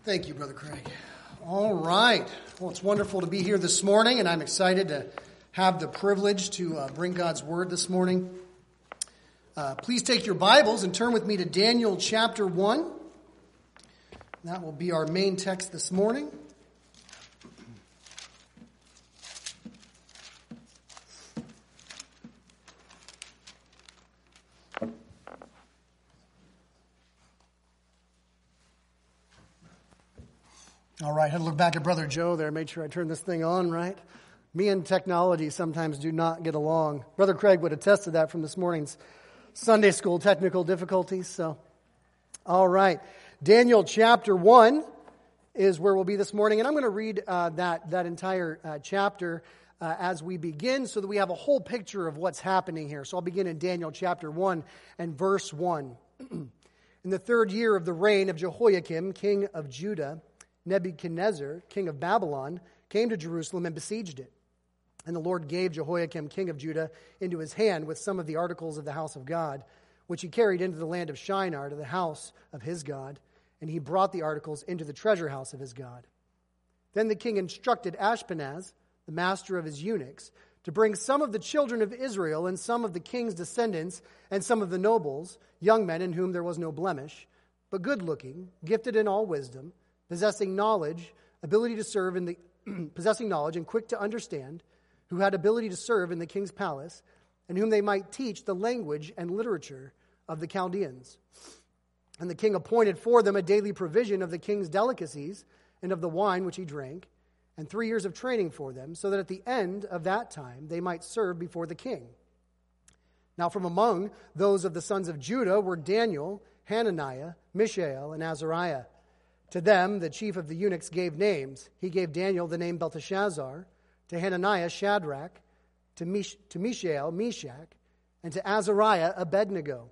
Thank you, Brother Craig. All right. Well, it's wonderful to be here this morning, and I'm excited to have the privilege to bring God's Word this morning. Please take your Bibles and turn with me to Daniel chapter 1. That will be our main text this morning. All right, I had to look back at Brother Joe there, made sure I turned this thing on, right? Me and technology sometimes do not get along. Brother Craig would attest to that from this morning's Sunday school technical difficulties. So, all right, Daniel chapter 1 is where we'll be this morning, and I'm going to read that entire chapter as we begin so that we have a whole picture of what's happening here. So I'll begin in Daniel chapter 1 and verse 1. In the third year of the reign of Jehoiakim, king of Judah, Nebuchadnezzar, king of Babylon, came to Jerusalem and besieged it. And the Lord gave Jehoiakim, king of Judah, into his hand with some of the articles of the house of God, which he carried into the land of Shinar to the house of his God, and he brought the articles into the treasure house of his God. Then the king instructed Ashpenaz, the master of his eunuchs, to bring some of the children of Israel and some of the king's descendants and some of the nobles, young men in whom there was no blemish, but good-looking, gifted in all wisdom, possessing knowledge, ability to serve in the possessing knowledge and quick to understand, who had ability to serve in the king's palace, and whom they might teach the language and literature of the Chaldeans. And the king appointed for them a daily provision of the king's delicacies and of the wine which he drank, and 3 years of training for them, so that at the end of that time they might serve before the king. Now from among those of the sons of Judah were Daniel, Hananiah, Mishael, and Azariah. To them, the chief of the eunuchs gave names. He gave Daniel the name Belteshazzar, to Hananiah Shadrach, to Mishael Meshach, and to Azariah Abednego.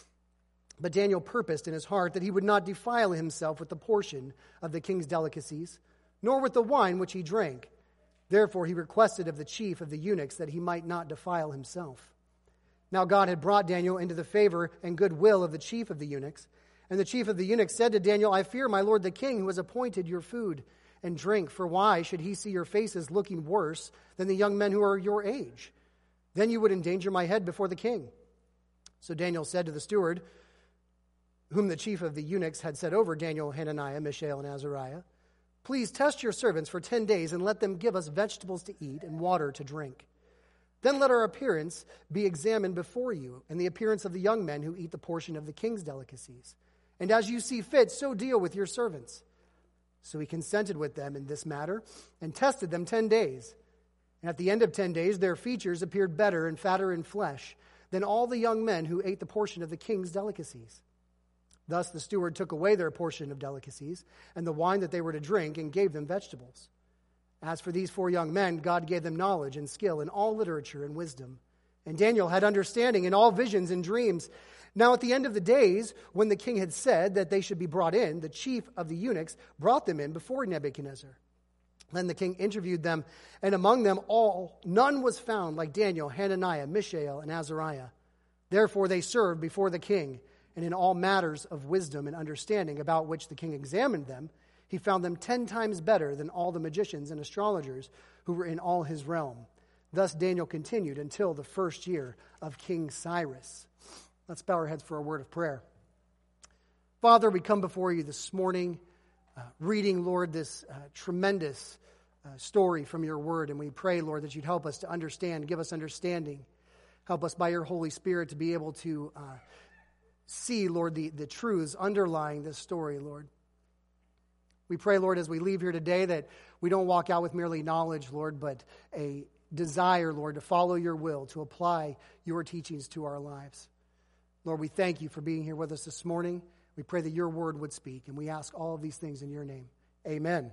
But Daniel purposed in his heart that he would not defile himself with the portion of the king's delicacies, nor with the wine which he drank. Therefore he requested of the chief of the eunuchs that he might not defile himself. Now God had brought Daniel into the favor and goodwill of the chief of the eunuchs. And the chief of the eunuchs said to Daniel, I fear my lord the king, who has appointed your food and drink. For why should he see your faces looking worse than the young men who are your age? Then you would endanger my head before the king. So Daniel said to the steward, whom the chief of the eunuchs had set over Daniel, Hananiah, Mishael, and Azariah, please test your servants for 10 days and let them give us vegetables to eat and water to drink. Then let our appearance be examined before you, and the appearance of the young men who eat the portion of the king's delicacies. And as you see fit, so deal with your servants. So he consented with them in this matter and tested them 10 days. And at the end of 10 days, their features appeared better and fatter in flesh than all the young men who ate the portion of the king's delicacies. Thus the steward took away their portion of delicacies and the wine that they were to drink and gave them vegetables. As for these 4 young men, God gave them knowledge and skill in all literature and wisdom. And Daniel had understanding in all visions and dreams. Now at the end of the days, when the king had said that they should be brought in, the chief of the eunuchs brought them in before Nebuchadnezzar. Then the king interviewed them, and among them all, none was found like Daniel, Hananiah, Mishael, and Azariah. Therefore they served before the king, and in all matters of wisdom and understanding about which the king examined them, he found them 10 times better than all the magicians and astrologers who were in all his realm. Thus Daniel continued until the first year of King Cyrus. Let's bow our heads for a word of prayer. Father, we come before you this morning, reading, Lord, this tremendous story from your word. And we pray, Lord, that you'd help us to understand, give us understanding. Help us by your Holy Spirit to be able to see, Lord, the truths underlying this story, Lord. We pray, Lord, as we leave here today that we don't walk out with merely knowledge, Lord, but a desire, Lord, to follow your will, to apply your teachings to our lives. Lord, we thank you for being here with us this morning. We pray that your word would speak, and we ask all of these things in your name. Amen.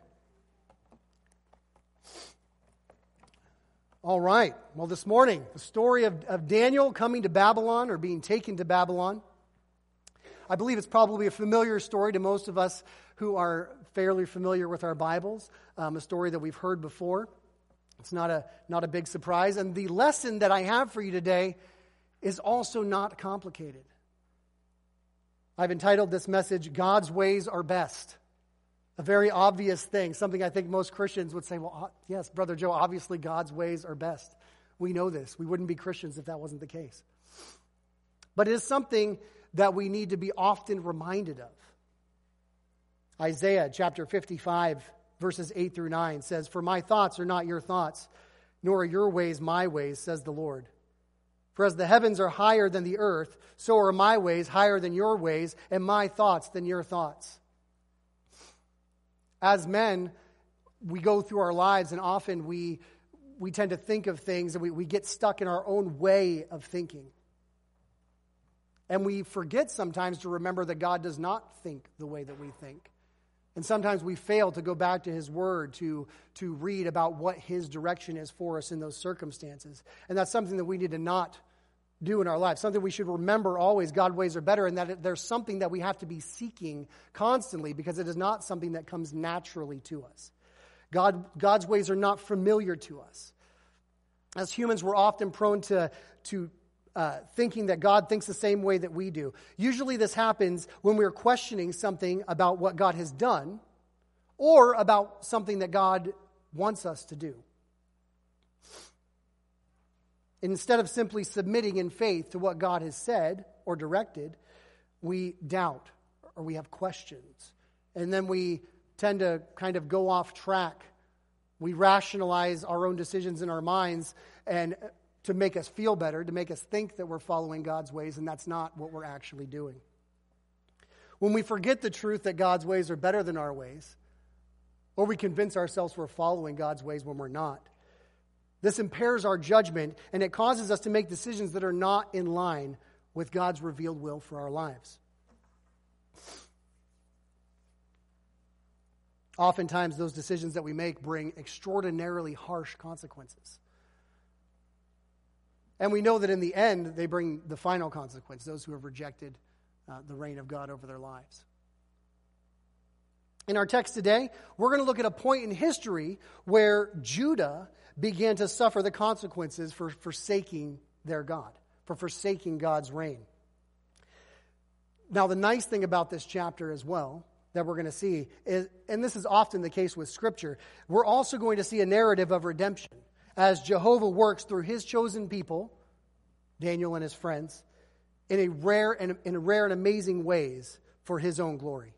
All right. Well, this morning, the story of Daniel coming to Babylon or being taken to Babylon. I believe it's probably a familiar story to most of us who are fairly familiar with our Bibles, a story that we've heard before. It's not a big surprise. And the lesson that I have for you today is also not complicated. I've entitled this message, God's Ways Are Best. A very obvious thing, something I think most Christians would say, well, yes, Brother Joe, obviously God's ways are best. We know this. We wouldn't be Christians if that wasn't the case. But it is something that we need to be often reminded of. Isaiah chapter 55, verses 8 through 9 says, "For my thoughts are not your thoughts, nor are your ways my ways, says the Lord. For as the heavens are higher than the earth, so are my ways higher than your ways, and my thoughts than your thoughts." As men, we go through our lives, and often we tend to think of things, and we get stuck in our own way of thinking. And we forget sometimes to remember that God does not think the way that we think. And sometimes we fail to go back to His Word to read about what His direction is for us in those circumstances. And that's something that we need to not do in our lives. Something we should remember always, God's ways are better, and that there's something that we have to be seeking constantly because it is not something that comes naturally to us. God's ways are not familiar to us. As humans, we're often prone to thinking that God thinks the same way that we do. Usually this happens when we're questioning something about what God has done or about something that God wants us to do. Instead of simply submitting in faith to what God has said or directed, we doubt or we have questions. And then we tend to kind of go off track. We rationalize our own decisions in our minds and to make us feel better, to make us think that we're following God's ways, and that's not what we're actually doing. When we forget the truth that God's ways are better than our ways, or we convince ourselves we're following God's ways when we're not, this impairs our judgment, and it causes us to make decisions that are not in line with God's revealed will for our lives. Oftentimes, those decisions that we make bring extraordinarily harsh consequences. And we know that in the end, they bring the final consequence, those who have rejected the reign of God over their lives. In our text today, we're going to look at a point in history where Judah began to suffer the consequences for forsaking their God, for forsaking God's reign. Now, the nice thing about this chapter as well that we're going to see is, and this is often the case with Scripture, we're also going to see a narrative of redemption as Jehovah works through His chosen people, Daniel and his friends, in rare and amazing ways for His own glory.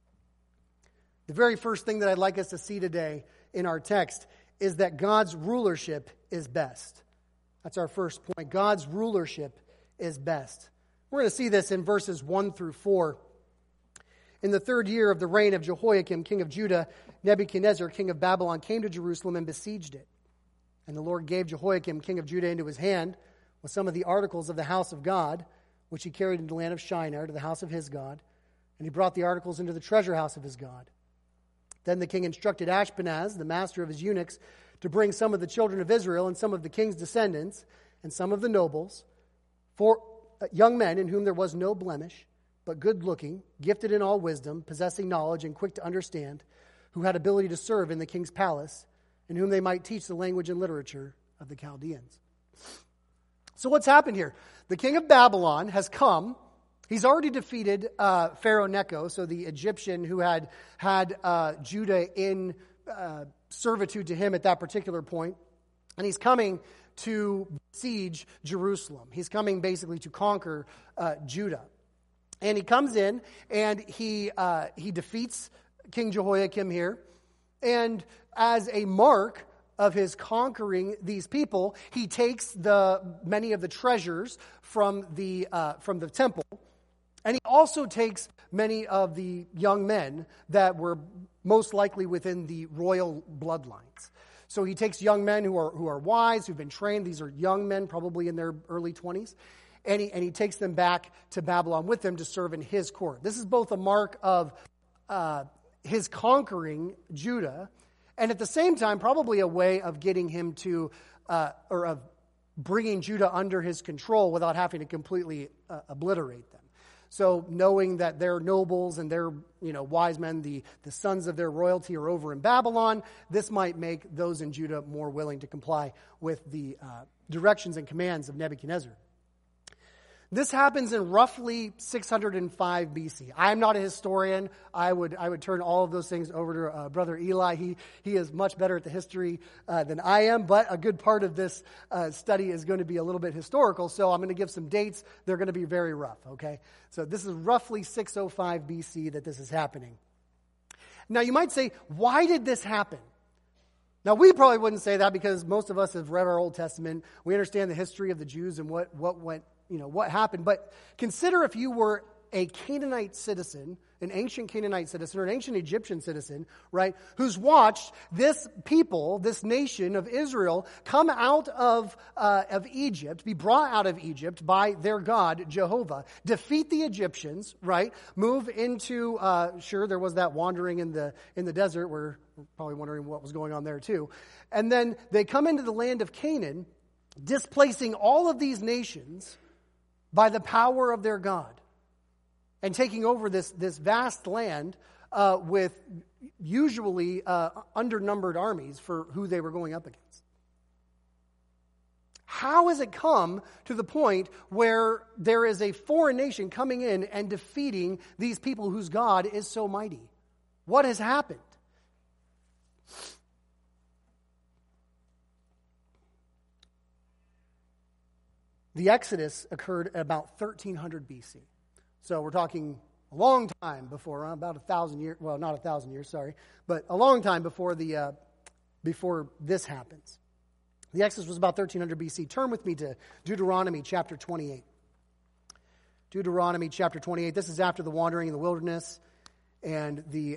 The very first thing that I'd like us to see today in our text is that God's rulership is best. That's our first point. God's rulership is best. We're going to see this in verses 1 through 4. In the 3rd year of the reign of Jehoiakim, king of Judah, Nebuchadnezzar, king of Babylon, came to Jerusalem and besieged it. And the Lord gave Jehoiakim, king of Judah, into his hand with some of the articles of the house of God, which he carried into the land of Shinar to the house of his God. And he brought the articles into the treasure house of his God. Then the king instructed Ashpenaz, the master of his eunuchs, to bring some of the children of Israel and some of the king's descendants and some of the nobles, for young men in whom there was no blemish, but good-looking, gifted in all wisdom, possessing knowledge and quick to understand, who had ability to serve in the king's palace, in whom they might teach the language and literature of the Chaldeans. So what's happened here? The king of Babylon has come. He's already defeated Pharaoh Necho, so the Egyptian who had Judah in servitude to him at that particular point. And he's coming to besiege Jerusalem. He's coming basically to conquer Judah. And he comes in and he defeats King Jehoiakim here. And as a mark of his conquering these people, he takes many of the treasures from the temple, and he also takes many of the young men that were most likely within the royal bloodlines. So he takes young men who are wise, who've been trained. These are young men, probably in their early 20s, and he takes them back to Babylon with him to serve in his court. This is both a mark of his conquering Judah, and at the same time, probably a way of getting him to, or of bringing Judah under his control without having to completely obliterate them. So knowing that their nobles and their wise men, the sons of their royalty are over in Babylon, this might make those in Judah more willing to comply with the directions and commands of Nebuchadnezzar. This happens in roughly 605 BC. I'm not a historian. I would turn all of those things over to Brother Eli. He is much better at the history than I am, but a good part of this study is going to be a little bit historical, so I'm going to give some dates. They're going to be very rough, okay? So this is roughly 605 BC that this is happening. Now you might say, why did this happen? Now we probably wouldn't say that because most of us have read our Old Testament. We understand the history of the Jews and what went, what happened. But consider if you were a Canaanite citizen, an ancient Canaanite citizen or an ancient Egyptian citizen, right, who's watched this people, this nation of Israel, come out of Egypt, be brought out of Egypt by their God, Jehovah, defeat the Egyptians, right, move into, sure, there was that wandering in the desert where we're probably wondering what was going on there too. And then they come into the land of Canaan, displacing all of these nations by the power of their God, and taking over this vast land with usually undernumbered armies for who they were going up against. How has it come to the point where there is a foreign nation coming in and defeating these people whose God is so mighty? What has happened? The Exodus occurred at about 1300 BC. So we're talking a long time before, about 1,000 years, well, not 1,000 years, sorry, but a long time before before this happens. The Exodus was about 1300 BC. Turn with me to Deuteronomy chapter 28. Deuteronomy chapter 28. This is after the wandering in the wilderness, and the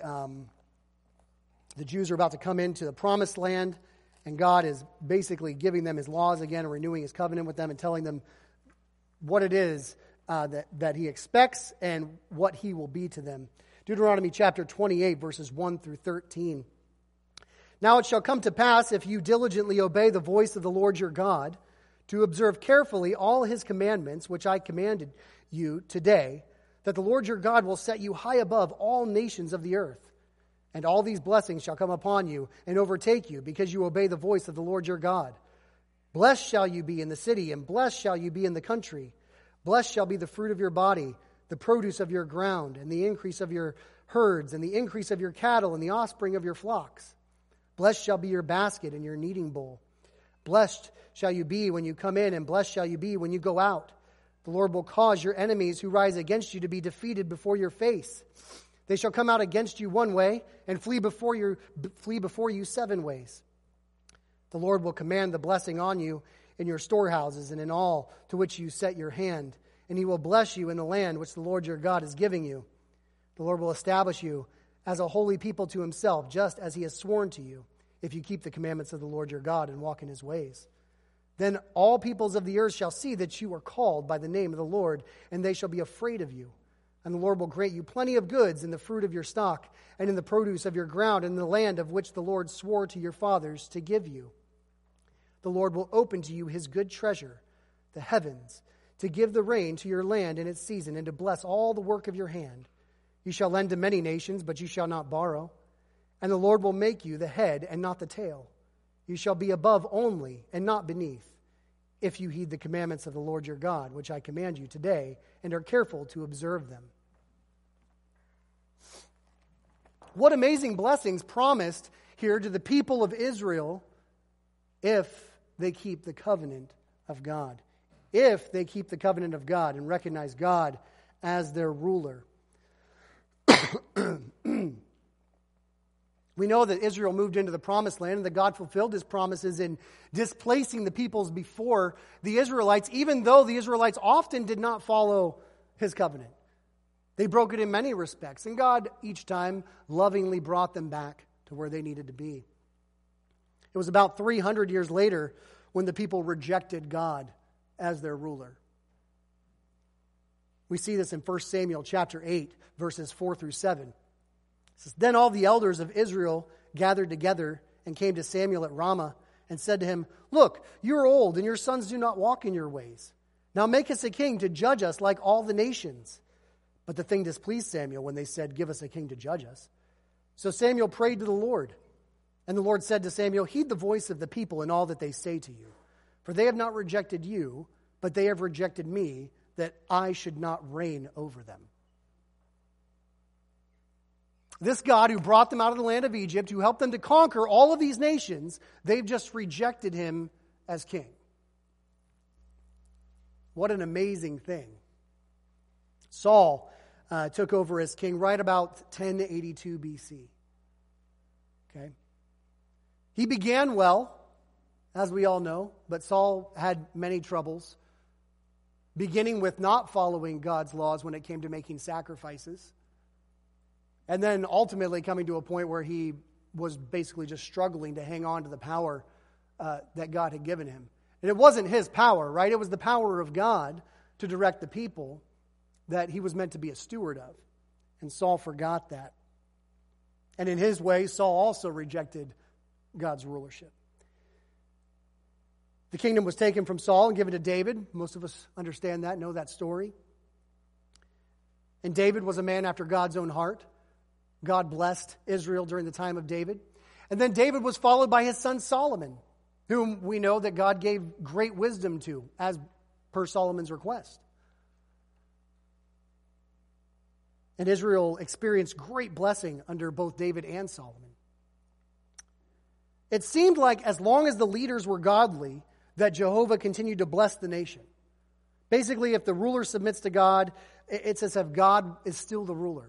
Jews are about to come into the promised land, and God is basically giving them his laws again and renewing his covenant with them and telling them what it is that he expects and what he will be to them. Deuteronomy chapter 28, verses 1 through 13. Now it shall come to pass, if you diligently obey the voice of the Lord your God, to observe carefully all his commandments, which I commanded you today, that the Lord your God will set you high above all nations of the earth. And all these blessings shall come upon you and overtake you, because you obey the voice of the Lord your God. Blessed shall you be in the city, and blessed shall you be in the country. Blessed shall be the fruit of your body, the produce of your ground, and the increase of your herds, and the increase of your cattle, and the offspring of your flocks. Blessed shall be your basket and your kneading bowl. Blessed shall you be when you come in, and blessed shall you be when you go out. The Lord will cause your enemies who rise against you to be defeated before your face. They shall come out against you one way and flee before you 7 ways. The Lord will command the blessing on you in your storehouses and in all to which you set your hand, and he will bless you in the land which the Lord your God is giving you. The Lord will establish you as a holy people to himself, just as he has sworn to you, if you keep the commandments of the Lord your God and walk in his ways. Then all peoples of the earth shall see that you are called by the name of the Lord, and they shall be afraid of you. And the Lord will grant you plenty of goods in the fruit of your stock, and in the produce of your ground, and in the land of which the Lord swore to your fathers to give you. The Lord will open to you his good treasure, the heavens, to give the rain to your land in its season, and to bless all the work of your hand. You shall lend to many nations, but you shall not borrow. And the Lord will make you the head and not the tail. You shall be above only and not beneath, if you heed the commandments of the Lord your God, which I command you today, and are careful to observe them. What amazing blessings promised here to the people of Israel if they keep the covenant of God. If they keep the covenant of God and recognize God as their ruler. We know that Israel moved into the promised land and that God fulfilled his promises in displacing the peoples before the Israelites, even though the Israelites often did not follow his covenant. They broke it in many respects, and God each time lovingly brought them back to where they needed to be. It was about 300 years later when the people rejected God as their ruler. We see this in 1 Samuel chapter 8, verses 4 through 7. It says, Then all the elders of Israel gathered together and came to Samuel at Ramah and said to him, Look, you are old, and your sons do not walk in your ways. Now make us a king to judge us like all the nations. But the thing displeased Samuel when they said, Give us a king to judge us. So Samuel prayed to the Lord. And the Lord said to Samuel, Heed the voice of the people in all that they say to you. For they have not rejected you, but they have rejected me, that I should not reign over them. This God who brought them out of the land of Egypt, who helped them to conquer all of these nations, they've just rejected him as king. What an amazing thing. Saul took over as king right about 1082 BC. Okay? He began well, as we all know, but Saul had many troubles, beginning with not following God's laws when it came to making sacrifices, and then ultimately coming to a point where he was basically just struggling to hang on to the power that God had given him. And it wasn't his power, right? It was the power of God to direct the people that he was meant to be a steward of. And Saul forgot that. And in his way, Saul also rejected God's rulership. The kingdom was taken from Saul and given to David. Most of us understand that, know that story. And David was a man after God's own heart. God blessed Israel during the time of David. And then David was followed by his son Solomon, whom we know that God gave great wisdom to, as per Solomon's request. And Israel experienced great blessing under both David and Solomon. It seemed like as long as the leaders were godly, that Jehovah continued to bless the nation. Basically, if the ruler submits to God, it's as if God is still the ruler.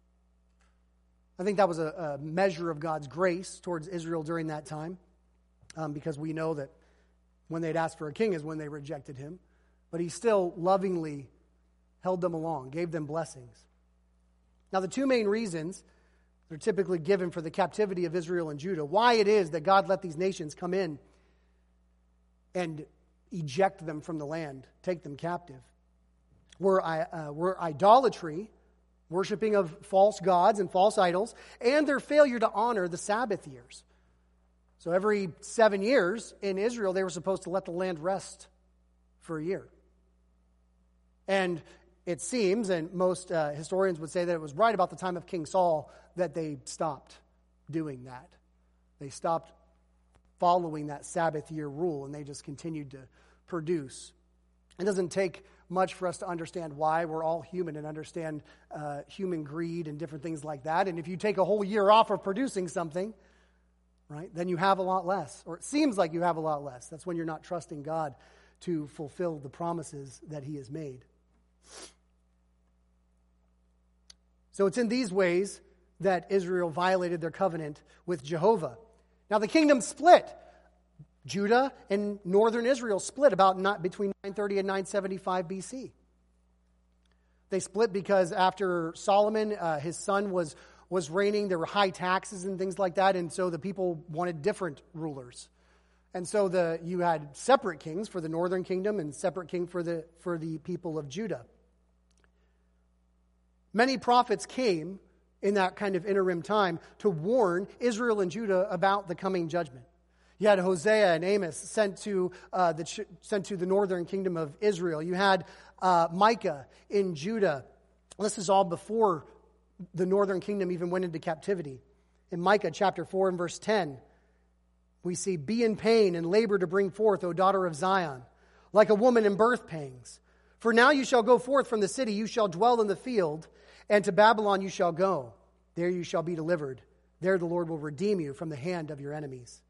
I think that was a measure of God's grace towards Israel during that time, because we know that when they'd asked for a king is when they rejected him. But he still lovingly held them along, gave them blessings. Now, the two main reasons that are typically given for the captivity of Israel and Judah, why it is that God let these nations come in and eject them from the land, take them captive, were idolatry, worshiping of false gods and false idols, and their failure to honor the Sabbath years. So every 7 years in Israel, they were supposed to let the land rest for a year. And it seems, and most historians would say that it was right about the time of King Saul that they stopped doing that. They stopped following that Sabbath year rule, and they just continued to produce. It doesn't take much for us to understand why. We're all human and understand human greed and different things like that. And if you take a whole year off of producing something, right, then you have a lot less, or it seems like you have a lot less. That's when you're not trusting God to fulfill the promises that he has made. So it's in these ways that Israel violated their covenant with Jehovah. Now the kingdom split. Judah and northern Israel split between 930 and 975 BC. They split because after Solomon, his son, was reigning, there were high taxes and things like that, and so the people wanted different rulers. And so you had separate kings for the northern kingdom and separate king for the people of Judah. Many prophets came in that kind of interim time to warn Israel and Judah about the coming judgment. You had Hosea and Amos sent to the northern kingdom of Israel. You had Micah in Judah. This is all before the northern kingdom even went into captivity. In Micah chapter 4 and verse 10, we see, "Be in pain and labor to bring forth, O daughter of Zion, like a woman in birth pangs. For now you shall go forth from the city, you shall dwell in the field, and to Babylon you shall go. There you shall be delivered. There the Lord will redeem you from the hand of your enemies."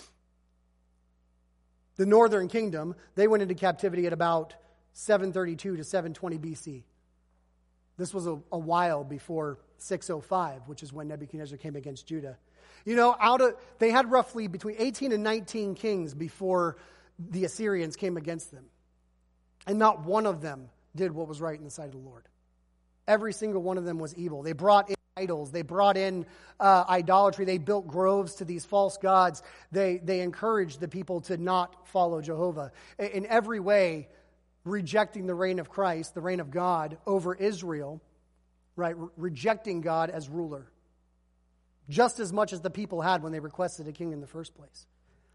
The northern kingdom, they went into captivity at about 732 to 720 BC. This was a while before 605, which is when Nebuchadnezzar came against Judah. You know, they had roughly between 18 and 19 kings before the Assyrians came against them. And not one of them did what was right in the sight of the Lord. Every single one of them was evil. They brought in idols. They brought in idolatry. They built groves to these false gods. They encouraged the people to not follow Jehovah. In every way, rejecting the reign of Christ, the reign of God over Israel, right? Rejecting God as ruler. Just as much as the people had when they requested a king in the first place.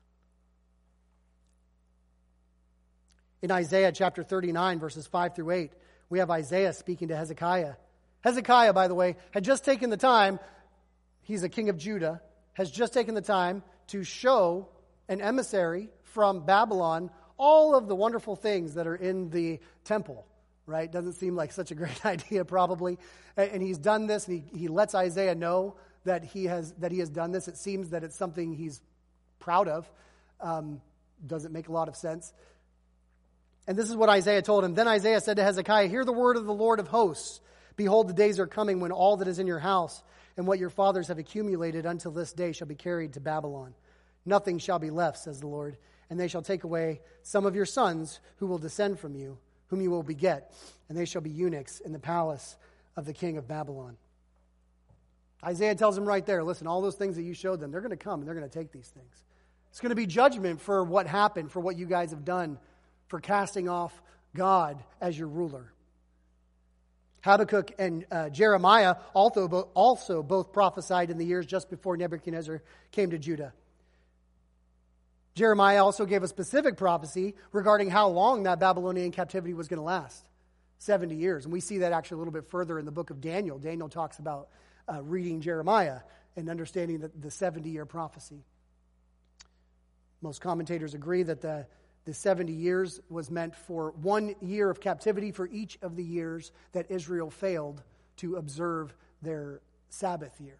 In Isaiah chapter 39, verses 5 through 8, we have Isaiah speaking to Hezekiah. Hezekiah, by the way, had just taken the time, he's a king of Judah, has just taken the time to show an emissary from Babylon all of the wonderful things that are in the temple, right? Doesn't seem like such a great idea probably. And he's done this, and he lets Isaiah know that he has done this. It seems that it's something he's proud of. Doesn't make a lot of sense. And this is what Isaiah told him. Then Isaiah said to Hezekiah, "Hear the word of the Lord of hosts. Behold, the days are coming when all that is in your house and what your fathers have accumulated until this day shall be carried to Babylon. Nothing shall be left, says the Lord, and they shall take away some of your sons who will descend from you, whom you will beget, and they shall be eunuchs in the palace of the king of Babylon." Isaiah tells him right there, listen, all those things that you showed them, they're going to come and they're going to take these things. It's going to be judgment for what happened, for what you guys have done, for casting off God as your ruler. Habakkuk and Jeremiah also both prophesied in the years just before Nebuchadnezzar came to Judah. Jeremiah also gave a specific prophecy regarding how long that Babylonian captivity was going to last. 70 years. And we see that actually a little bit further in the book of Daniel. Daniel talks about reading Jeremiah and understanding the 70-year prophecy. Most commentators agree that the 70 years was meant for 1 year of captivity for each of the years that Israel failed to observe their Sabbath year.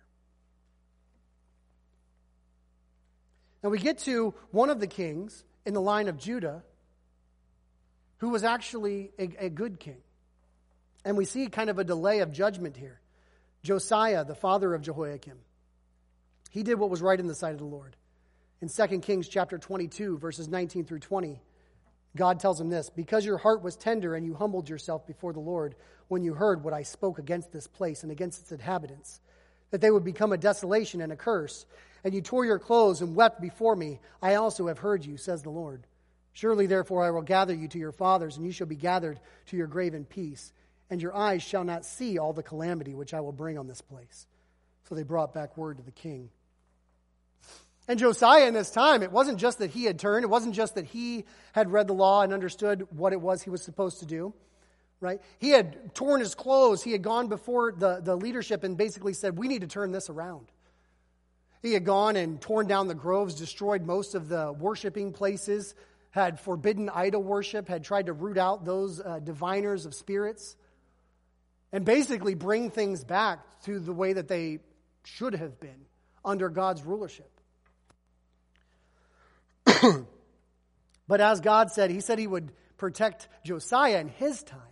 Now we get to one of the kings in the line of Judah who was actually a good king. And we see kind of a delay of judgment here. Josiah, the father of Jehoiakim. He did what was right in the sight of the Lord. In 2 Kings chapter 22, verses 19 through 20, God tells him this: "Because your heart was tender and you humbled yourself before the Lord when you heard what I spoke against this place and against its inhabitants, that they would become a desolation and a curse, and you tore your clothes and wept before me, I also have heard you, says the Lord. Surely therefore I will gather you to your fathers, and you shall be gathered to your grave in peace, and your eyes shall not see all the calamity which I will bring on this place." So they brought back word to the king. And Josiah in this time, it wasn't just that he had turned, it wasn't just that he had read the law and understood what it was he was supposed to do, right? He had torn his clothes, he had gone before the leadership and basically said, we need to turn this around. He had gone and torn down the groves, destroyed most of the worshiping places, had forbidden idol worship, had tried to root out those diviners of spirits, and basically bring things back to the way that they should have been under God's rulership. But as God said, he said he would protect Josiah in his time.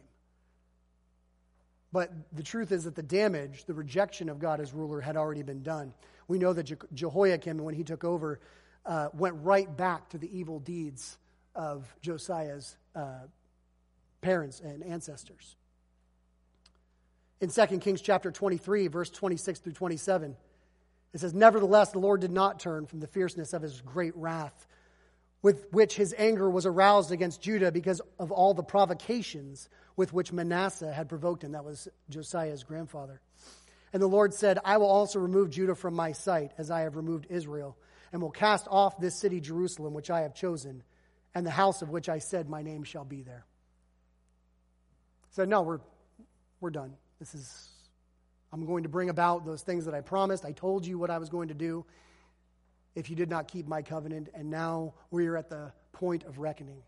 But the truth is that the damage, the rejection of God as ruler had already been done. We know that Jehoiakim, when he took over, went right back to the evil deeds of Josiah's parents and ancestors. In 2 Kings chapter 23, verse 26 through 27, it says, "Nevertheless, the Lord did not turn from the fierceness of his great wrath, with which his anger was aroused against Judah because of all the provocations with which Manasseh had provoked him." That was Josiah's grandfather. "And the Lord said, I will also remove Judah from my sight, as I have removed Israel, and will cast off this city Jerusalem, which I have chosen, and the house of which I said my name shall be there." So no, we're done. I'm going to bring about those things that I promised. I told you what I was going to do if you did not keep my covenant, and now we are at the point of reckoning.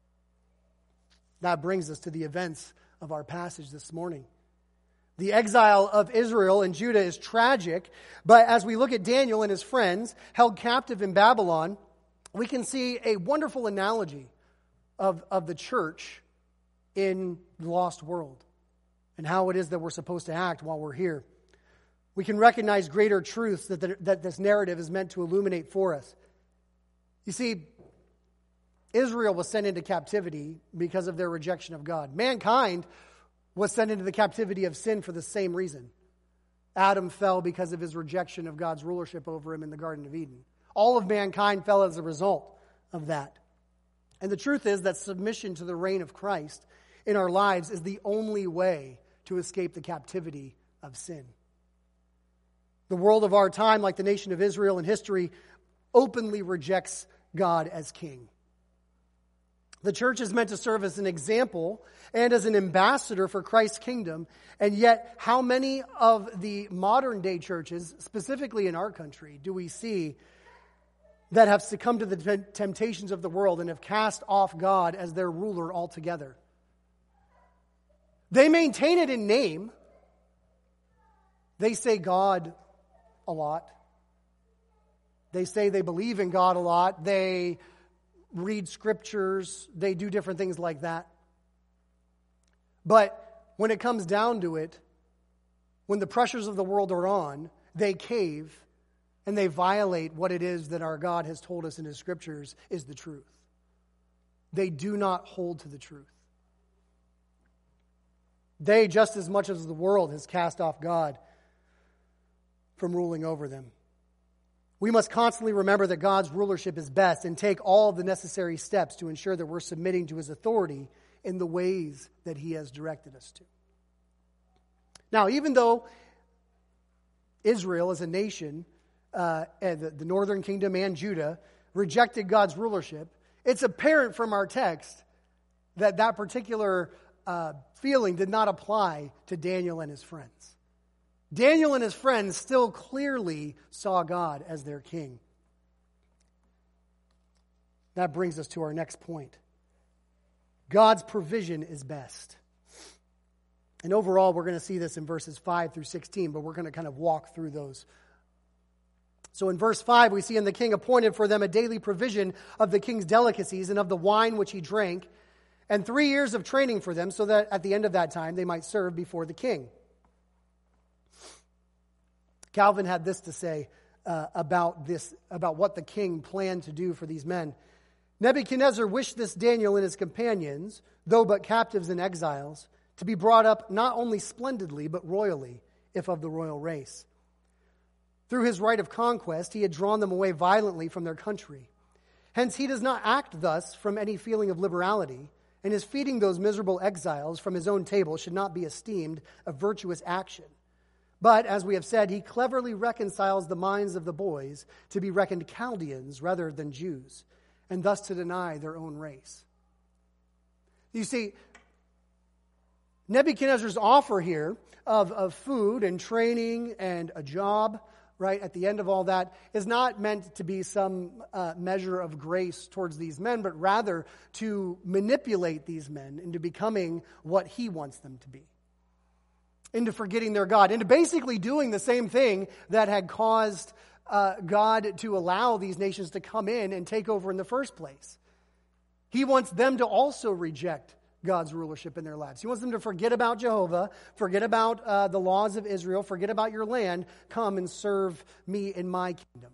That brings us to the events of our passage this morning. The exile of Israel and Judah is tragic, but as we look at Daniel and his friends held captive in Babylon, we can see a wonderful analogy of the church in the lost world and how it is that we're supposed to act while we're here. We can recognize greater truths that this narrative is meant to illuminate for us. You see, Israel was sent into captivity because of their rejection of God. Mankind was sent into the captivity of sin for the same reason. Adam fell because of his rejection of God's rulership over him in the Garden of Eden. All of mankind fell as a result of that. And the truth is that submission to the reign of Christ in our lives is the only way to escape the captivity of sin. The world of our time, like the nation of Israel in history, openly rejects God as king. The church is meant to serve as an example and as an ambassador for Christ's kingdom. And yet, how many of the modern day churches, specifically in our country, do we see that have succumbed to the temptations of the world and have cast off God as their ruler altogether? They maintain it in name. They say God a lot. They say they believe in God a lot. They read scriptures. They do different things like that. But when it comes down to it, when the pressures of the world are on, they cave and they violate what it is that our God has told us in His scriptures is the truth. They do not hold to the truth. They, just as much as the world, has cast off God from ruling over them. We must constantly remember that God's rulership is best and take all of the necessary steps to ensure that we're submitting to His authority in the ways that He has directed us to. Now, even though Israel as a nation, and the northern kingdom and Judah, rejected God's rulership, it's apparent from our text that that particular feeling did not apply to Daniel and his friends. Daniel and his friends still clearly saw God as their king. That brings us to our next point. God's provision is best. And overall, we're going to see this in verses 5 through 16, but we're going to kind of walk through those. So in verse 5, we see, "And the king appointed for them a daily provision of the king's delicacies and of the wine which he drank, and 3 years of training for them, so that at the end of that time they might serve before the king." Calvin had this to say about what the king planned to do for these men. "Nebuchadnezzar wished this Daniel and his companions, though but captives and exiles, to be brought up not only splendidly, but royally, if of the royal race. Through his right of conquest, he had drawn them away violently from their country. Hence he does not act thus from any feeling of liberality, and his feeding those miserable exiles from his own table should not be esteemed a virtuous action. But, as we have said, he cleverly reconciles the minds of the boys to be reckoned Chaldeans rather than Jews, and thus to deny their own race." You see, Nebuchadnezzar's offer here of food and training and a job, right, at the end of all that, is not meant to be some measure of grace towards these men, but rather to manipulate these men into becoming what he wants them to be, into forgetting their God, into basically doing the same thing that had caused God to allow these nations to come in and take over in the first place. He wants them to also reject God's rulership in their lives. He wants them to forget about Jehovah, forget about the laws of Israel, forget about your land, come and serve me in my kingdom.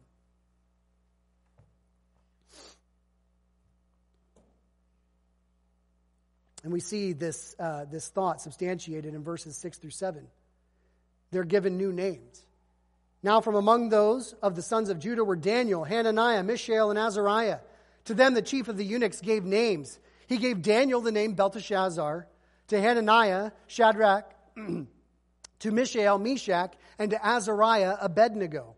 And we see this thought substantiated in verses 6 through 7. They're given new names. "Now from among those of the sons of Judah were Daniel, Hananiah, Mishael, and Azariah. To them the chief of the eunuchs gave names. He gave Daniel the name Belteshazzar, to Hananiah, Shadrach, to Mishael, Meshach, and to Azariah, Abednego."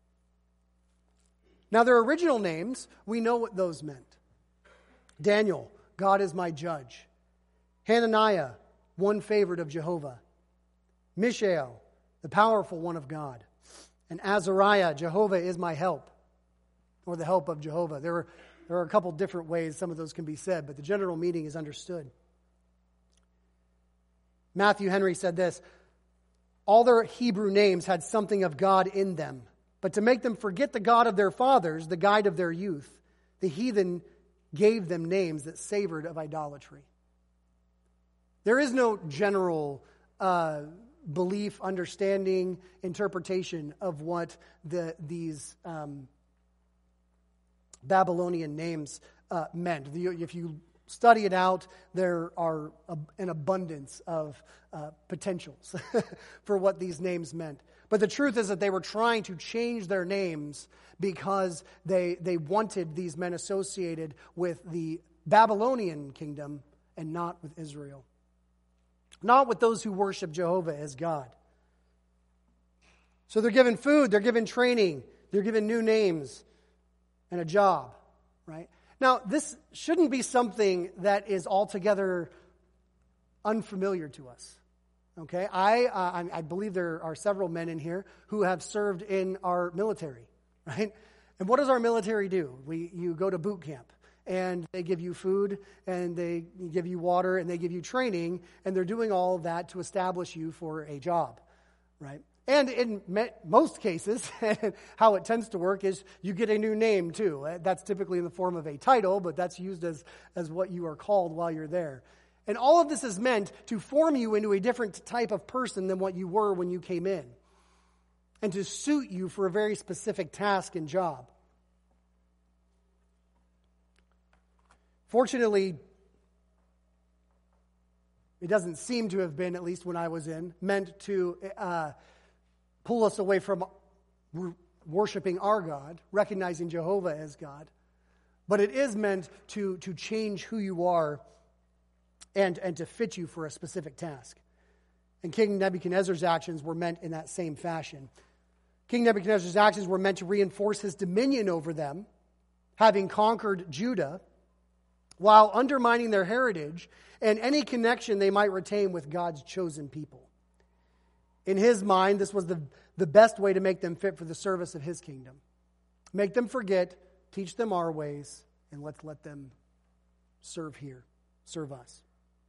Now their original names, we know what those meant. Daniel, God is my judge. Hananiah, one favored of Jehovah. Mishael, the powerful one of God. And Azariah, Jehovah is my help, or the help of Jehovah. There are a couple different ways some of those can be said, but the general meaning is understood. Matthew Henry said this: "All their Hebrew names had something of God in them, but to make them forget the God of their fathers, the guide of their youth, the heathen gave them names that savored of idolatry." There is no general belief, understanding, interpretation of what these Babylonian names meant. If you study it out, there are an abundance of potentials for what these names meant. But the truth is that they were trying to change their names because they wanted these men associated with the Babylonian kingdom and not with Israel. Not with those who worship Jehovah as God. So they're given food, they're given training, they're given new names, and a job, right? Now, this shouldn't be something that is altogether unfamiliar to us, okay? I believe there are several men in here who have served in our military, right? And what does our military do? You go to boot camp, and they give you food, and they give you water, and they give you training, and they're doing all of that to establish you for a job, right? And in most cases, how it tends to work is you get a new name too. That's typically in the form of a title, but that's used as what you are called while you're there. And all of this is meant to form you into a different type of person than what you were when you came in, and to suit you for a very specific task and job. Fortunately, it doesn't seem to have been, at least when I was in, meant to pull us away from worshiping our God, recognizing Jehovah as God. But it is meant to change who you are and to fit you for a specific task. And King Nebuchadnezzar's actions were meant in that same fashion. King Nebuchadnezzar's actions were meant to reinforce his dominion over them, having conquered Judah, while undermining their heritage and any connection they might retain with God's chosen people. In his mind, this was the best way to make them fit for the service of his kingdom. Make them forget, teach them our ways, and let's let them serve here, serve us.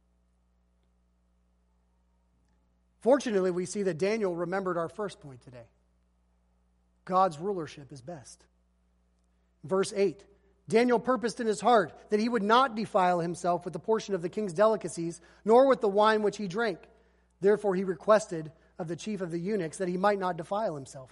Fortunately, we see that Daniel remembered our first point today. God's rulership is best. Verse 8, Daniel purposed in his heart that he would not defile himself with the portion of the king's delicacies, nor with the wine which he drank. Therefore he requested of the chief of the eunuchs that he might not defile himself.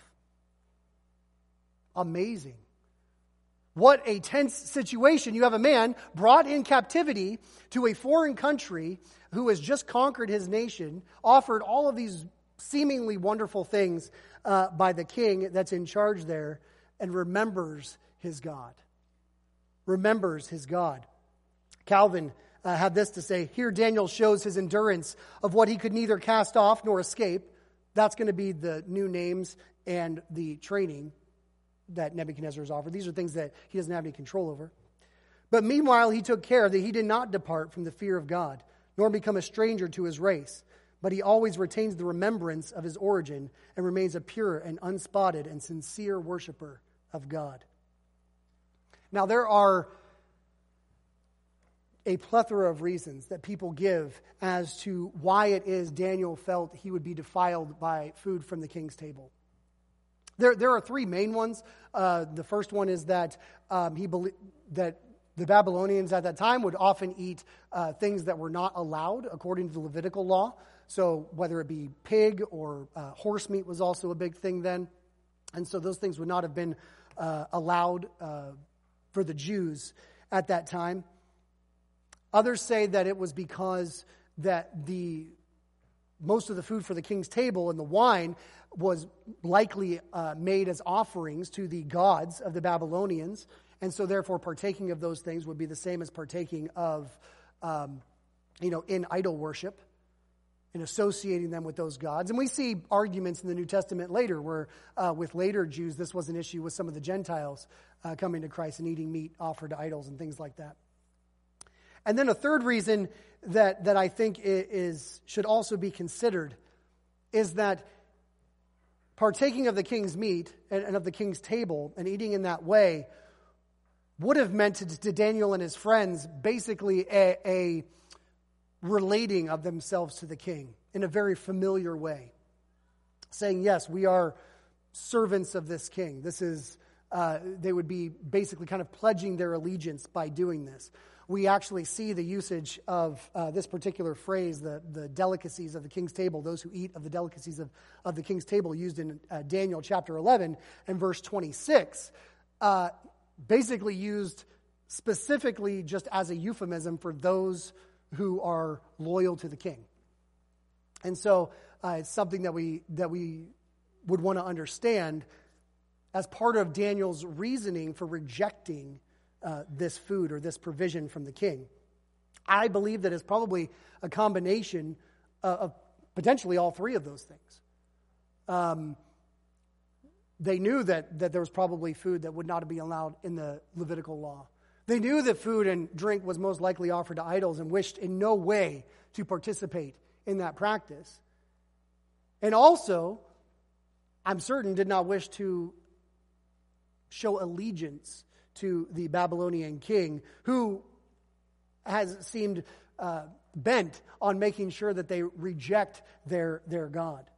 Amazing. What a tense situation. You have a man brought in captivity to a foreign country who has just conquered his nation, offered all of these seemingly wonderful things by the king that's in charge there, and remembers his God. Remembers his God. Calvin had this to say, here Daniel shows his endurance of what he could neither cast off nor escape. That's going to be the new names and the training that Nebuchadnezzar has offered. These are things that he doesn't have any control over. But meanwhile, he took care that he did not depart from the fear of God, nor become a stranger to his race, but he always retains the remembrance of his origin and remains a pure and unspotted and sincere worshiper of God. Now, there are a plethora of reasons that people give as to why it is Daniel felt he would be defiled by food from the king's table. There are three main ones. The first one is that he believed that the Babylonians at that time would often eat things that were not allowed according to the Levitical law. So whether it be pig or horse meat was also a big thing then. And so those things would not have been allowed for the Jews at that time. Others say that it was because that most of the food for the king's table and the wine was likely made as offerings to the gods of the Babylonians, and so therefore partaking of those things would be the same as partaking of, in idol worship and associating them with those gods. And we see arguments in the New Testament later where with later Jews this was an issue with some of the Gentiles coming to Christ and eating meat offered to idols and things like that. And then a third reason that I think should also be considered is that partaking of the king's meat and of the king's table and eating in that way would have meant to Daniel and his friends basically a relating of themselves to the king in a very familiar way. Saying, yes, we are servants of this king. This is, they would be basically kind of pledging their allegiance by doing this. We actually see the usage of this particular phrase, the delicacies of the king's table, those who eat of the delicacies of the king's table, used in Daniel chapter 11 and verse 26, basically used specifically just as a euphemism for those who are loyal to the king. And so it's something that we would want to understand as part of Daniel's reasoning for rejecting this food or this provision from the king. I believe that it's probably a combination of potentially all three of those things. They knew that there was probably food that would not be allowed in the Levitical law. They knew that food and drink was most likely offered to idols and wished in no way to participate in that practice. And also, I'm certain, did not wish to show allegiance to the Babylonian king, who has seemed bent on making sure that they reject their God.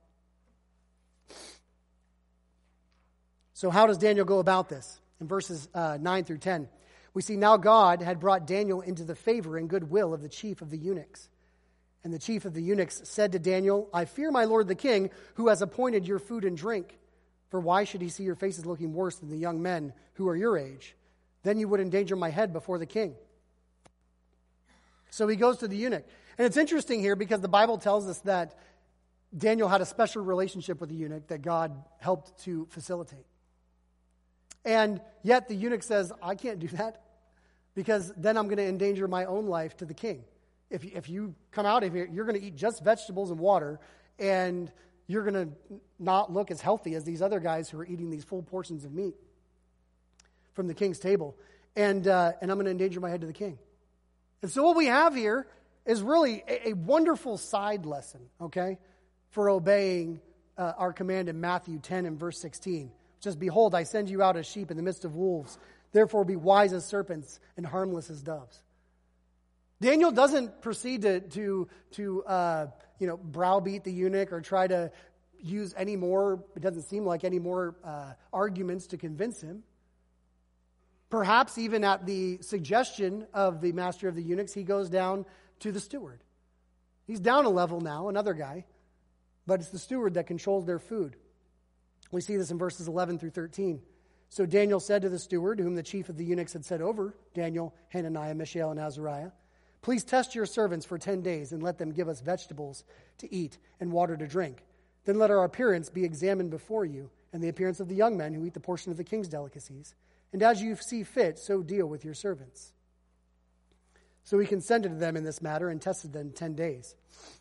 So how does Daniel go about this? In verses 9 through 10, we see now God had brought Daniel into the favor and goodwill of the chief of the eunuchs. And the chief of the eunuchs said to Daniel, I fear my lord the king, who has appointed your food and drink. For why should he see your faces looking worse than the young men who are your age? Then you would endanger my head before the king. So he goes to the eunuch. And it's interesting here because the Bible tells us that Daniel had a special relationship with the eunuch that God helped to facilitate. And yet the eunuch says, I can't do that because then I'm going to endanger my own life to the king. If you come out of here, you're going to eat just vegetables and water, and you're going to not look as healthy as these other guys who are eating these full portions of meat from the king's table. And I'm going to endanger my head to the king. And so what we have here is really a wonderful side lesson, okay, for obeying our command in Matthew 10 and verse 16. Just behold, I send you out as sheep in the midst of wolves. Therefore be wise as serpents and harmless as doves. Daniel doesn't proceed to browbeat the eunuch or try to use any more, it doesn't seem like any more arguments to convince him. Perhaps even at the suggestion of the master of the eunuchs, he goes down to the steward. He's down a level now, another guy, but it's the steward that controls their food. We see this in verses 11 through 13. So Daniel said to the steward, whom the chief of the eunuchs had set over, Daniel, Hananiah, Mishael, and Azariah, please test your servants for 10 days and let them give us vegetables to eat and water to drink. Then let our appearance be examined before you and the appearance of the young men who eat the portion of the king's delicacies. And as you see fit, so deal with your servants. So he consented to them in this matter and tested them 10 days.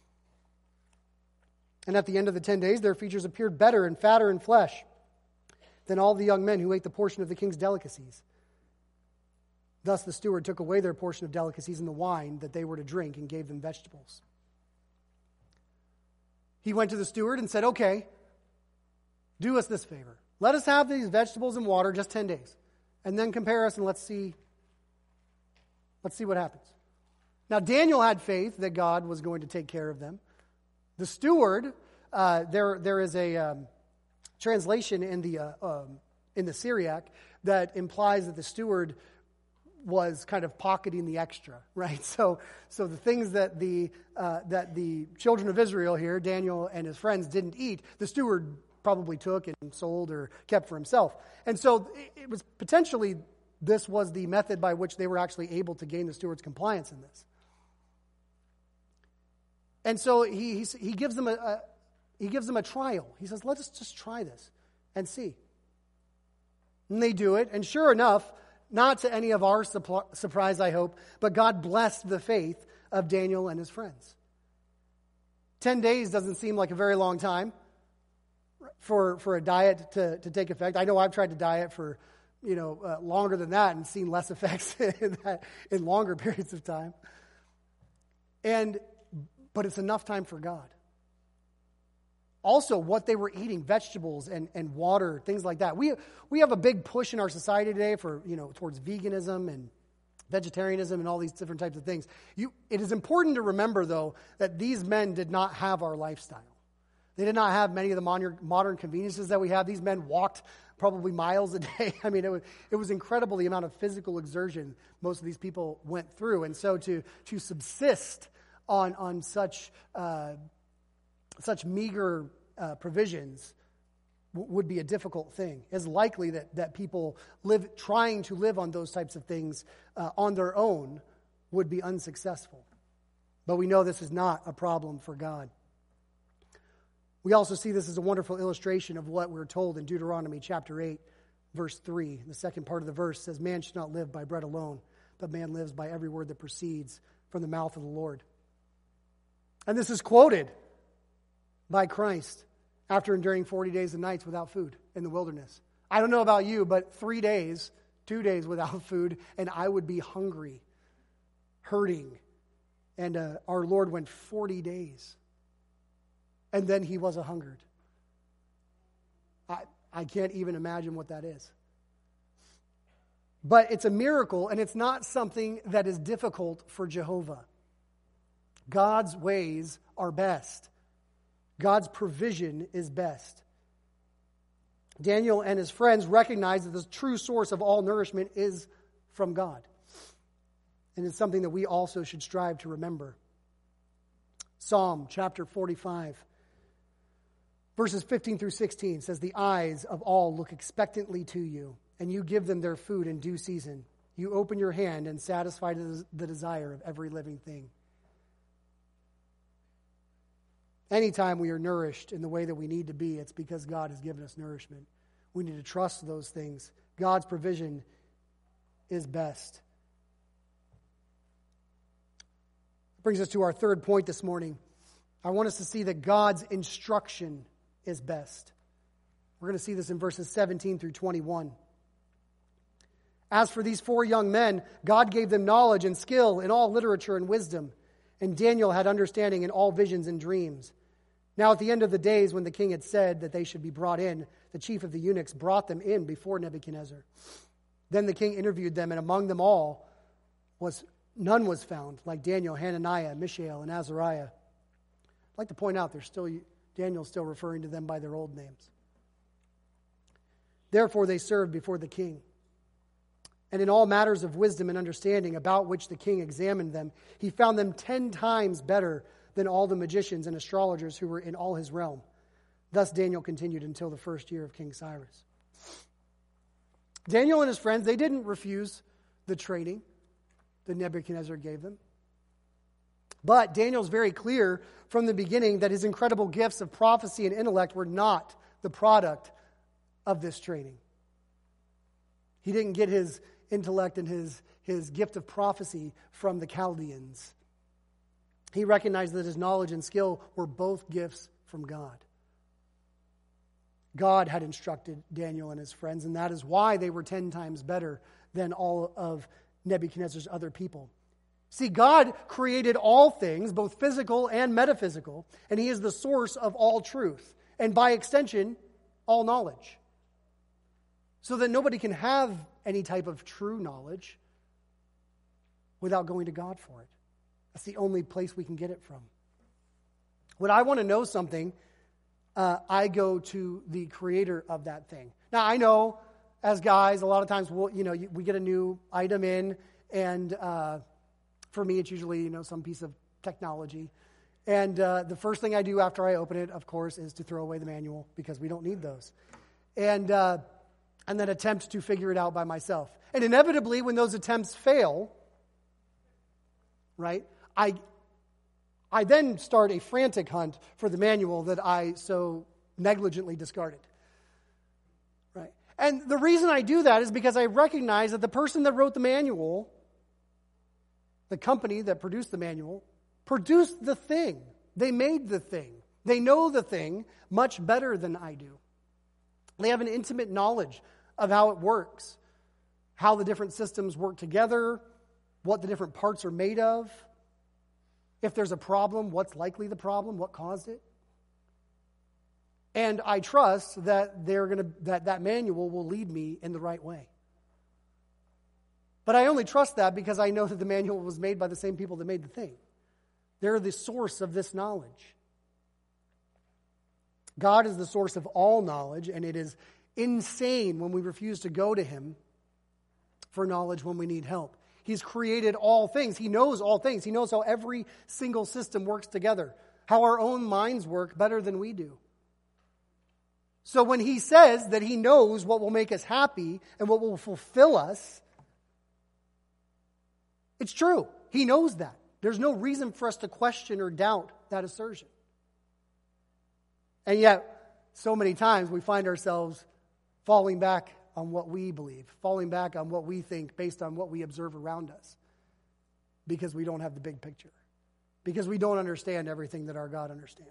And at the end of the 10 days, their features appeared better and fatter in flesh than all the young men who ate the portion of the king's delicacies. Thus the steward took away their portion of delicacies and the wine that they were to drink and gave them vegetables. He went to the steward and said, okay, do us this favor. Let us have these vegetables and water just 10 days. And then compare us and let's see what happens. Now Daniel had faith that God was going to take care of them. The steward, there is a translation in the Syriac that implies that the steward was kind of pocketing the extra, right? So the things that the children of Israel here, Daniel and his friends, didn't eat, the steward probably took and sold or kept for himself. And so it was potentially, this was the method by which they were actually able to gain the steward's compliance in this. And so he gives them a trial. He says, let us just try this and see. And they do it, and sure enough, not to any of our surprise, I hope, but God blessed the faith of Daniel and his friends. 10 days doesn't seem like a very long time for a diet to take effect. I know I've tried to diet for longer than that and seen less effects in longer periods of time. But it's enough time for God. Also, what they were eating, vegetables and water, things like that. We have a big push in our society today for, towards veganism and vegetarianism and all these different types of things. It is important to remember, though, that these men did not have our lifestyle. They did not have many of the modern conveniences that we have. These men walked probably miles a day. I mean, it was incredible the amount of physical exertion most of these people went through. And so to subsist on such meager provisions would be a difficult thing. It's likely that people trying to live on those types of things on their own would be unsuccessful. But we know this is not a problem for God. We also see this as a wonderful illustration of what we're told in Deuteronomy chapter 8, verse 3. The second part of the verse says, man should not live by bread alone, but man lives by every word that proceeds from the mouth of the Lord. And this is quoted by Christ after enduring 40 days and nights without food in the wilderness. I don't know about you, but 2 days without food, and I would be hungry, hurting. And our Lord went 40 days. And then he was a-hungered. I can't even imagine what that is. But it's a miracle, and it's not something that is difficult for Jehovah. God's ways are best. God's provision is best. Daniel and his friends recognize that the true source of all nourishment is from God. And it's something that we also should strive to remember. Psalm chapter 45, verses 15 through 16 says, "The eyes of all look expectantly to you, and you give them their food in due season. You open your hand and satisfy the desire of every living thing." Anytime we are nourished in the way that we need to be, it's because God has given us nourishment. We need to trust those things. God's provision is best. Brings us to our third point this morning. I want us to see that God's instruction is best. We're going to see this in verses 17 through 21. As for these 4 young men, God gave them knowledge and skill in all literature and wisdom, and Daniel had understanding in all visions and dreams. Now at the end of the days, when the king had said that they should be brought in, the chief of the eunuchs brought them in before Nebuchadnezzar. Then the king interviewed them, and among them all none was found like Daniel, Hananiah, Mishael, and Azariah. I'd like to point out Daniel's still referring to them by their old names. Therefore they served before the king. And in all matters of wisdom and understanding about which the king examined them, he found them 10 times better than all the magicians and astrologers who were in all his realm. Thus Daniel continued until the first year of King Cyrus. Daniel and his friends, they didn't refuse the training that Nebuchadnezzar gave them. But Daniel's very clear from the beginning that his incredible gifts of prophecy and intellect were not the product of this training. He didn't get his intellect and his gift of prophecy from the Chaldeans. He recognized that his knowledge and skill were both gifts from God. God had instructed Daniel and his friends, and that is why they were 10 times better than all of Nebuchadnezzar's other people. See, God created all things, both physical and metaphysical, and he is the source of all truth, and by extension, all knowledge. So that nobody can have any type of true knowledge without going to God for it. That's the only place we can get it from. When I want to know something, I go to the creator of that thing. Now, I know as guys, a lot of times we get a new item in, and for me, it's usually some piece of technology. And the first thing I do after I open it, of course, is to throw away the manual because we don't need those. And then attempt to figure it out by myself. And inevitably, when those attempts fail, right, I then start a frantic hunt for the manual that I so negligently discarded. Right? And the reason I do that is because I recognize that the person that wrote the manual, the company that produced the manual, produced the thing. They made the thing. They know the thing much better than I do. They have an intimate knowledge of how it works, how the different systems work together, what the different parts are made of. If there's a problem, what's likely the problem, what caused it. And I trust that that manual will lead me in the right way. But I only trust that because I know that the manual was made by the same people that made the thing. They're the source of this knowledge. God is the source of all knowledge, and it is insane when we refuse to go to him for knowledge when we need help. He's created all things. He knows all things. He knows how every single system works together, how our own minds work better than we do. So when he says that he knows what will make us happy and what will fulfill us, it's true. He knows that. There's no reason for us to question or doubt that assertion. And yet, so many times we find ourselves falling back on what we believe, falling back on what we think based on what we observe around us, because we don't have the big picture, because we don't understand everything that our God understands.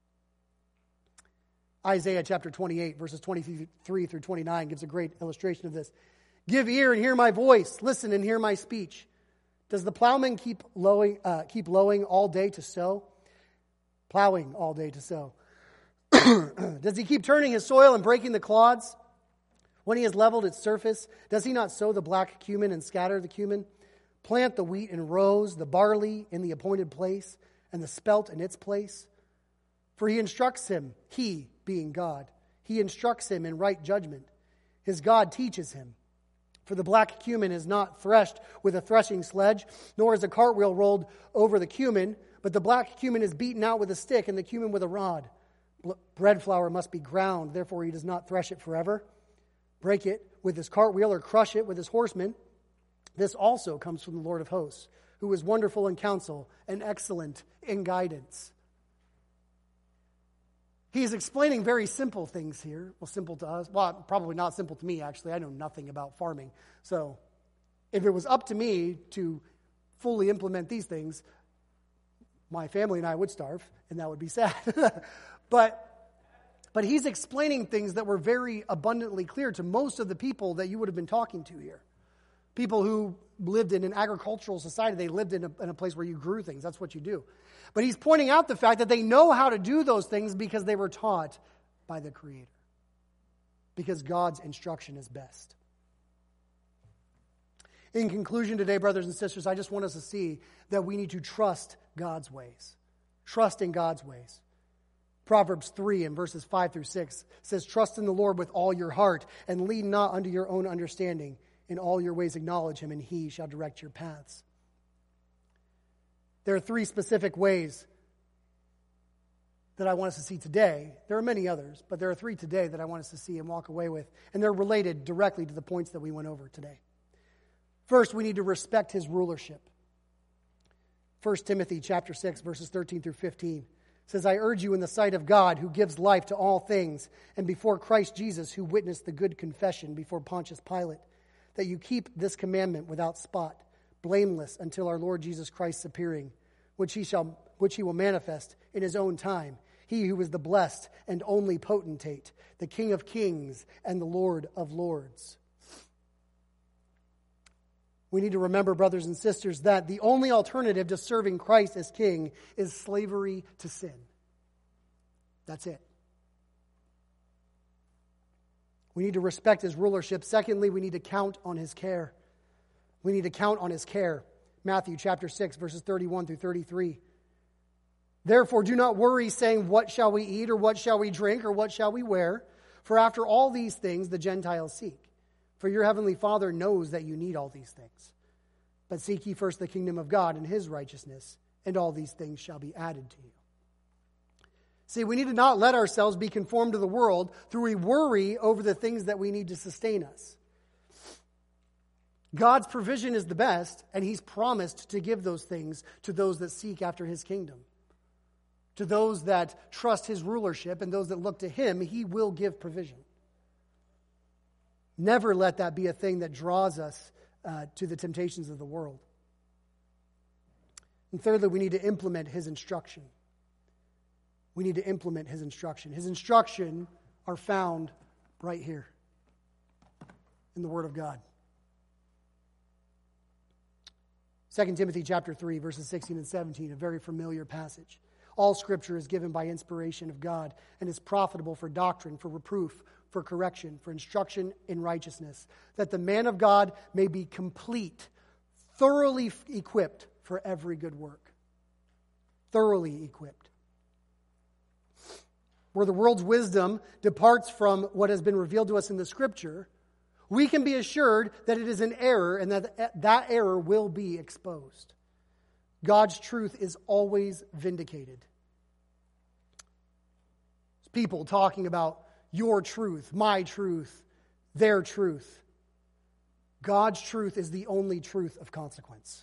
Isaiah chapter 28, verses 23 through 29 gives a great illustration of this. Give ear and hear my voice. Listen and hear my speech. Does the plowman keep lowing all day to sow? Plowing all day to sow. Does he keep turning his soil and breaking the clods? When he has leveled its surface, does he not sow the black cumin and scatter the cumin? Plant the wheat in rows, the barley in the appointed place, and the spelt in its place? For he instructs him, he being God, he instructs him in right judgment. His God teaches him. For the black cumin is not threshed with a threshing sledge, nor is a cartwheel rolled over the cumin, but the black cumin is beaten out with a stick, and the cumin with a rod. Bread flour must be ground, therefore he does not thresh it forever. Break it with his cartwheel or crush it with his horsemen. This also comes from the Lord of hosts, who is wonderful in counsel and excellent in guidance. He's explaining very simple things here. Well, simple to us. Well, probably not simple to me, actually. I know nothing about farming. So if it was up to me to fully implement these things, my family and I would starve, and that would be sad. But he's explaining things that were very abundantly clear to most of the people that you would have been talking to here. People who lived in an agricultural society, they lived in a place where you grew things. That's what you do. But he's pointing out the fact that they know how to do those things because they were taught by the Creator. Because God's instruction is best. In conclusion today, brothers and sisters, I just want us to see that we need to trust God's ways. Trust in God's ways. Proverbs 3 and verses 5 through 6 says, trust in the Lord with all your heart and lean not unto your own understanding. In all your ways acknowledge him, and he shall direct your paths. There are 3 specific ways that I want us to see today. There are many others, but there are 3 today that I want us to see and walk away with, and they're related directly to the points that we went over today. First, we need to respect his rulership. 1 Timothy chapter 6, verses 13 through 15 says, I urge you in the sight of God, who gives life to all things, and before Christ Jesus, who witnessed the good confession before Pontius Pilate, that you keep this commandment without spot, blameless until our Lord Jesus Christ's appearing, which he will manifest in his own time. He who is the blessed and only potentate, the King of kings and the Lord of lords. We need to remember, brothers and sisters, that the only alternative to serving Christ as king is slavery to sin. That's it. We need to respect his rulership. Secondly, we need to count on his care. We need to count on his care. Matthew chapter 6, verses 31 through 33. Therefore, do not worry, saying, what shall we eat, or what shall we drink, or what shall we wear? For after all these things the Gentiles seek. For your heavenly Father knows that you need all these things. But seek ye first the kingdom of God and his righteousness, and all these things shall be added to you. See, we need to not let ourselves be conformed to the world through a worry over the things that we need to sustain us. God's provision is the best, and he's promised to give those things to those that seek after his kingdom. To those that trust his rulership and those that look to him, he will give provision. Never let that be a thing that draws us to the temptations of the world. And thirdly, we need to implement his instruction. We need to implement his instruction. His instruction are found right here in the Word of God. 2 Timothy chapter 3, verses 16 and 17, a very familiar passage. All Scripture is given by inspiration of God and is profitable for doctrine, for reproof, for correction, for instruction in righteousness, that the man of God may be complete, thoroughly equipped for every good work. Thoroughly equipped. Where the world's wisdom departs from what has been revealed to us in the Scripture, we can be assured that it is an error and that error will be exposed. God's truth is always vindicated. People talking about your truth, my truth, their truth. God's truth is the only truth of consequence.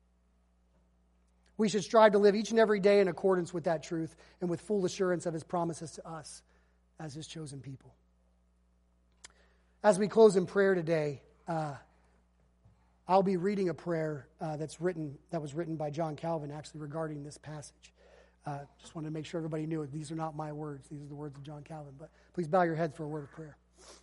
We should strive to live each and every day in accordance with that truth and with full assurance of his promises to us as his chosen people. As we close in prayer today, I'll be reading a prayer that was written by John Calvin, actually, regarding this passage. Just wanted to make sure everybody knew it. These are not my words. These are the words of John Calvin. But please bow your heads for a word of prayer.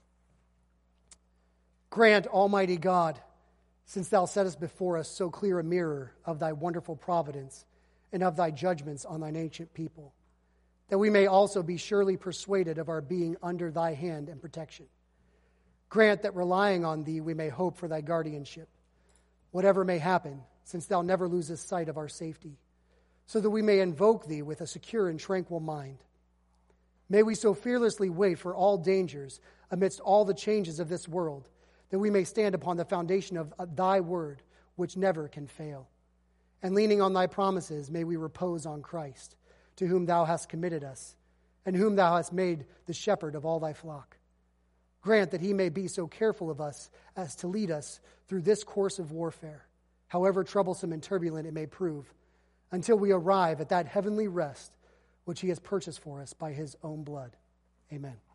Grant, Almighty God, since thou settest before us so clear a mirror of thy wonderful providence and of thy judgments on thine ancient people, that we may also be surely persuaded of our being under thy hand and protection. Grant that relying on thee we may hope for thy guardianship, whatever may happen, since thou never losest sight of our safety, so that we may invoke thee with a secure and tranquil mind. May we so fearlessly wait for all dangers amidst all the changes of this world, that we may stand upon the foundation of thy word, which never can fail. And leaning on thy promises, may we repose on Christ, to whom thou hast committed us, and whom thou hast made the shepherd of all thy flock. Grant that he may be so careful of us as to lead us through this course of warfare, however troublesome and turbulent it may prove, until we arrive at that heavenly rest which he has purchased for us by his own blood. Amen.